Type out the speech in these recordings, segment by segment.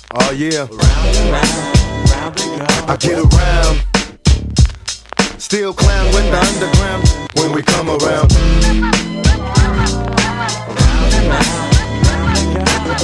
Oh yeah. Round and round they go. I get around. Still clown with the underground when we come around. Round and round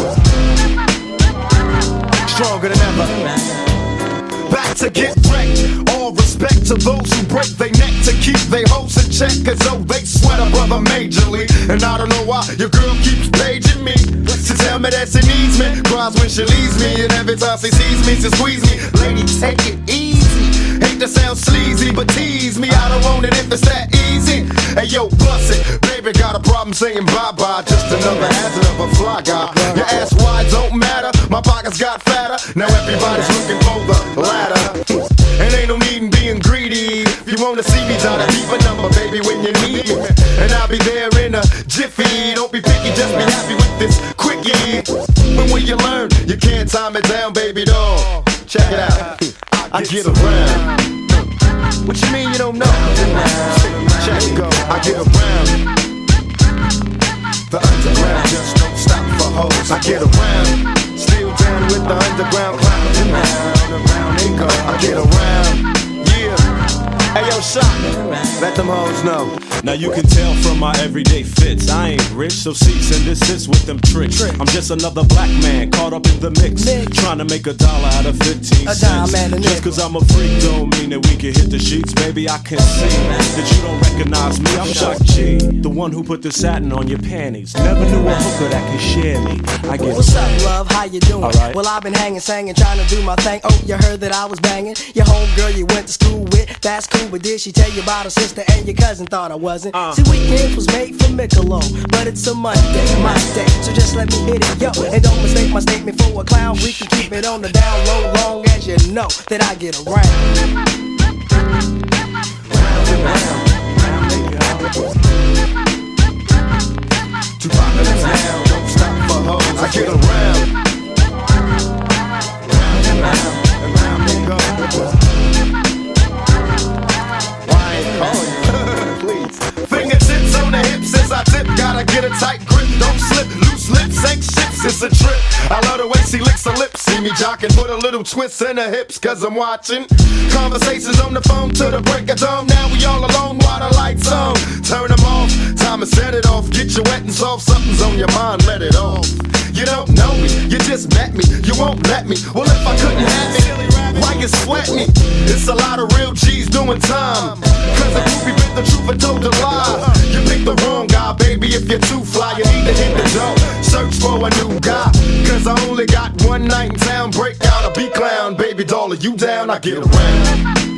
they go. Stronger than ever. Back to get wrecked. All respect to those who break their neck to keep their hoes in check, cause though they sweat a brother majorly. And I don't know why your girl keeps paging me to tell me that she needs me. Cries when she leaves me, and every time she sees me, she squeeze me. Lady, take it easy. Hate to sound sleazy, but tease me. I don't want it if it's that easy. Hey yo, bust it. Baby got a problem saying bye-bye. Just another hazard of a fly guy. Your ass wide don't matter. My pockets got fatter. Now everybody's looking for the ladder. And ain't no need in being greedy. If you wanna see me, try to keep a number, baby, when you need me. And I'll be there in a jiffy. Don't be picky, just be happy with this quickie. But when you learn, you can't time it down, baby doll. Check it out. I get around. What you mean you don't know? Check it go. I get around. The underground just don't stop for hoes. I get around. Still down with the underground clowns. Around they go. I get around. Yeah. Hey yo, shot. Let them hoes know. Now you can tell from my everyday fits, I ain't rich, so cease and desist with them tricks. I'm just another black man caught up in the mix, trying to make $1 out of 15 cents. Just cause I'm a freak don't mean that we can hit the sheets. Baby, I can see that you don't recognize me. I'm Shock G, the one who put the satin on your panties. Never knew a hooker that could share me. I get What's up, love? How you doing? Right. Well, I've been hanging, singing, trying to do my thing. Oh, you heard that I was banging your homegirl you went to school with. That's cool, but did she tell you about her sister and your cousin? Thought I wasn't. See, weekends was made for Michelob, but it's a Monday, my day, so just let me hit it, yo. And don't mistake my statement for a clown. We can keep it on the down low, long as you know that I get around. Round and round they go. Too popular in town, don't stop for hoes. I get around. Round and round they go. Why ain't calling you? Please. Fingertips on the hips as I tip. Gotta get a tight grip, don't slip. Loose lips ain't ships, it's a trip. I love the way she licks her lips. See me jocking, put a little twist in her hips, cause I'm watching. Conversations on the phone till the break of dawn. Now we all alone while the lights on. Turn them off, time to set it off. Get you wet and soft, something's on your mind, let it off. You don't know me, you just met me, you won't let me. Well, if I couldn't have it, why you sweat me? It's a lot of real G's doing time. Cause the groupie bit the truth and told a lie. You picked the wrong guy, baby, if you're too fly, you need to hit the door. Search for a new guy, cause I only got one night in town. Break out a B-clown, baby doll, are you down? I get around.